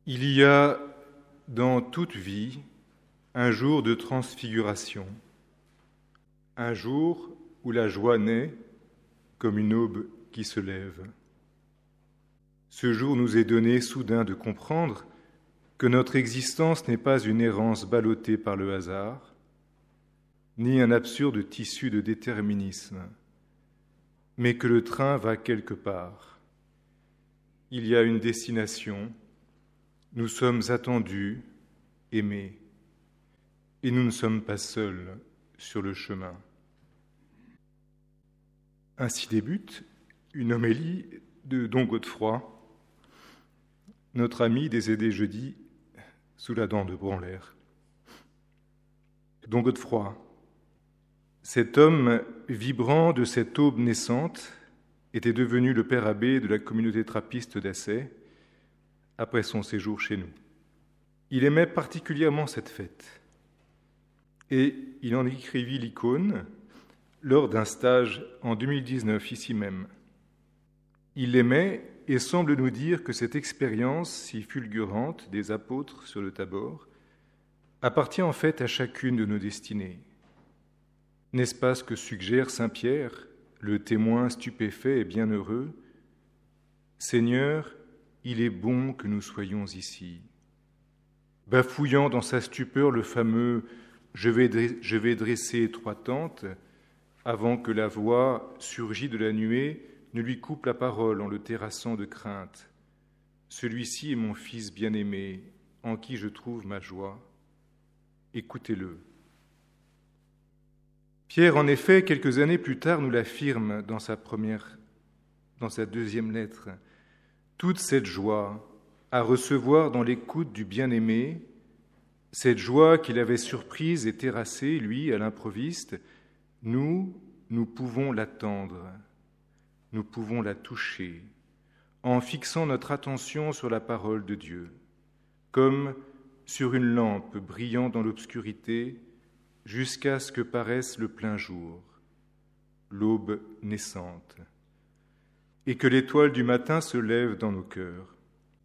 Il y a dans toute vie un jour de transfiguration, un jour où la joie naît comme une aube qui se lève. Ce jour nous est donné soudain de comprendre que notre existence n'est pas une errance ballottée par le hasard, ni un absurde tissu de déterminisme, mais que le train va quelque part. Il y a une destination, nous sommes attendus, aimés, et nous ne sommes pas seuls sur le chemin. Ainsi débute une homélie de Don Godefroy, notre ami décédé jeudi sous la dent de Branlère. Don Godefroy, cet homme vibrant de cette aube naissante, était devenu le père abbé de la communauté trappiste d'Assay après son séjour chez nous. Il aimait particulièrement cette fête et il en écrivit l'icône lors d'un stage en 2019 ici même. Il l'aimait et semble nous dire que cette expérience si fulgurante des apôtres sur le Tabor appartient en fait à chacune de nos destinées. N'est-ce pas ce que suggère saint Pierre, le témoin stupéfait et bienheureux ? Seigneur, il est bon que nous soyons ici. Bafouillant dans sa stupeur le fameux « je vais dresser 3 tentes » avant que la voix surgie de la nuée ne lui coupe la parole en le terrassant de crainte. Celui-ci est mon fils bien-aimé, en qui je trouve ma joie. Écoutez-le. Pierre, en effet, quelques années plus tard, nous l'affirme dans sa deuxième lettre. Toute cette joie à recevoir dans l'écoute du bien-aimé, cette joie qu'il avait surprise et terrassée, lui, à l'improviste, nous pouvons l'attendre, nous pouvons la toucher, en fixant notre attention sur la parole de Dieu, comme sur une lampe brillant dans l'obscurité, jusqu'à ce que paraisse le plein jour, l'aube naissante, et que l'étoile du matin se lève dans nos cœurs.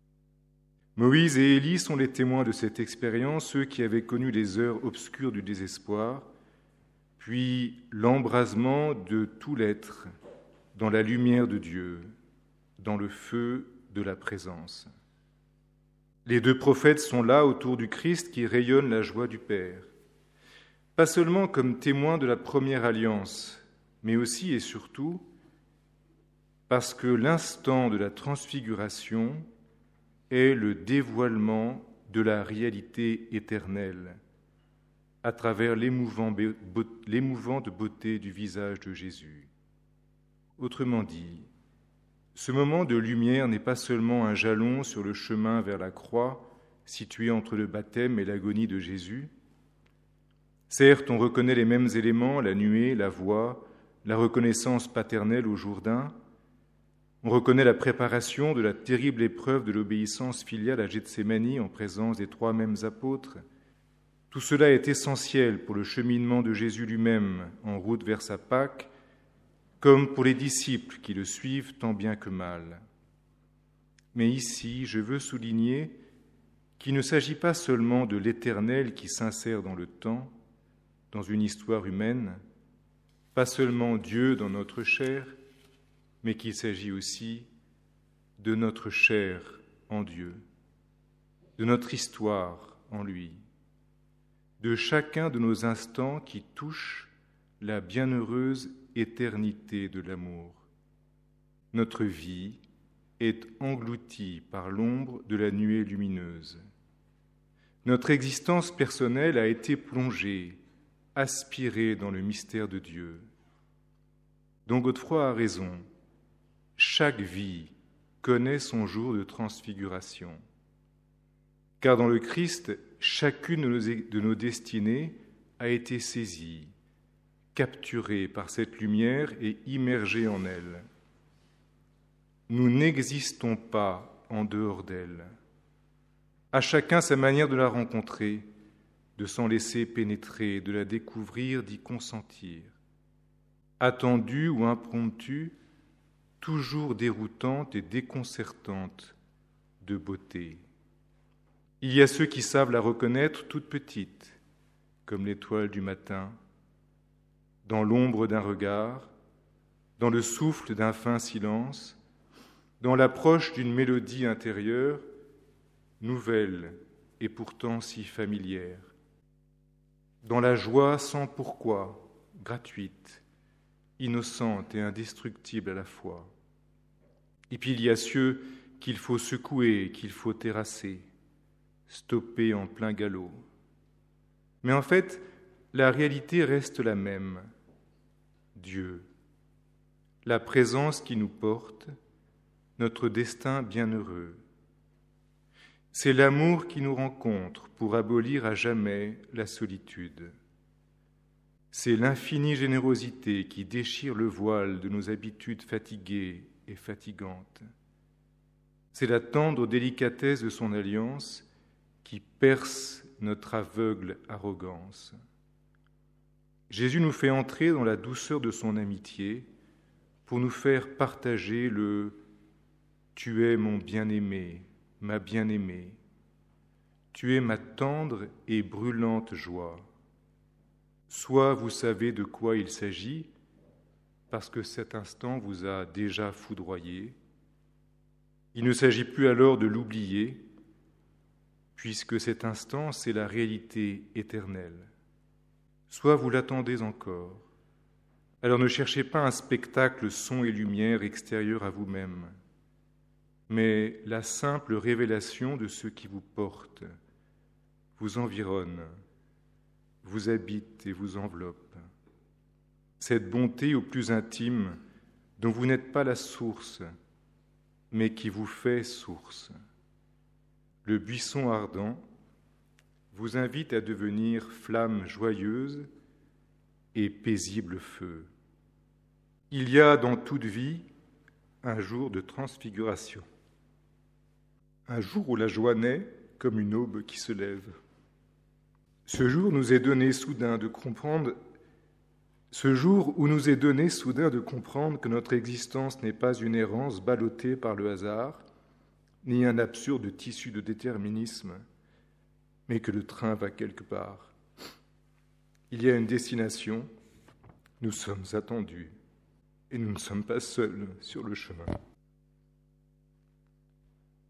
Moïse et Élie sont les témoins de cette expérience, ceux qui avaient connu les heures obscures du désespoir, puis l'embrasement de tout l'être dans la lumière de Dieu, dans le feu de la présence. Les 2 prophètes sont là autour du Christ qui rayonne la joie du Père, pas seulement comme témoins de la première alliance, mais aussi et surtout parce que l'instant de la transfiguration est le dévoilement de la réalité éternelle à travers l'émouvante beauté du visage de Jésus. Autrement dit, ce moment de lumière n'est pas seulement un jalon sur le chemin vers la croix situé entre le baptême et l'agonie de Jésus. Certes, on reconnaît les mêmes éléments, la nuée, la voix, la reconnaissance paternelle au Jourdain. On reconnaît la préparation de la terrible épreuve de l'obéissance filiale à Gethsémani en présence des 3 mêmes apôtres. Tout cela est essentiel pour le cheminement de Jésus lui-même en route vers sa Pâque, comme pour les disciples qui le suivent tant bien que mal. Mais ici, je veux souligner qu'il ne s'agit pas seulement de l'Éternel qui s'insère dans le temps, dans une histoire humaine, pas seulement Dieu dans notre chair, mais qu'il s'agit aussi de notre chair en Dieu, de notre histoire en lui, de chacun de nos instants qui touchent la bienheureuse éternité de l'amour. Notre vie est engloutie par l'ombre de la nuée lumineuse. Notre existence personnelle a été plongée, aspirée dans le mystère de Dieu. Don Godefroy a raison. Chaque vie connaît son jour de transfiguration. Car dans le Christ, chacune de nos destinées a été saisie, capturée par cette lumière et immergée en elle. Nous n'existons pas en dehors d'elle. À chacun sa manière de la rencontrer, de s'en laisser pénétrer, de la découvrir, d'y consentir. Attendue ou impromptue, toujours déroutante et déconcertante de beauté. Il y a ceux qui savent la reconnaître toute petite, comme l'étoile du matin, dans l'ombre d'un regard, dans le souffle d'un fin silence, dans l'approche d'une mélodie intérieure, nouvelle et pourtant si familière, dans la joie sans pourquoi, gratuite, innocente et indestructible à la fois. Et puis il y a ceux qu'il faut secouer, qu'il faut terrasser, stopper en plein galop. Mais en fait, la réalité reste la même. Dieu, la présence qui nous porte, notre destin bienheureux. C'est l'amour qui nous rencontre pour abolir à jamais la solitude. C'est l'infinie générosité qui déchire le voile de nos habitudes fatiguées et fatigantes. C'est la tendre délicatesse de son alliance qui perce notre aveugle arrogance. Jésus nous fait entrer dans la douceur de son amitié pour nous faire partager le « Tu es mon bien-aimé, ma bien-aimée, tu es ma tendre et brûlante joie ». Soit vous savez de quoi il s'agit, parce que cet instant vous a déjà foudroyé. Il ne s'agit plus alors de l'oublier, puisque cet instant, c'est la réalité éternelle. Soit vous l'attendez encore. Alors ne cherchez pas un spectacle son et lumière extérieur à vous-même, mais la simple révélation de ce qui vous porte, vous environne, vous habite et vous enveloppe. Cette bonté au plus intime dont vous n'êtes pas la source, mais qui vous fait source. Le buisson ardent vous invite à devenir flamme joyeuse et paisible feu. Il y a dans toute vie un jour de transfiguration, un jour où la joie naît comme une aube qui se lève. Ce jour où nous est donné soudain de comprendre que notre existence n'est pas une errance ballottée par le hasard, ni un absurde tissu de déterminisme, mais que le train va quelque part. Il y a une destination, nous sommes attendus, et nous ne sommes pas seuls sur le chemin.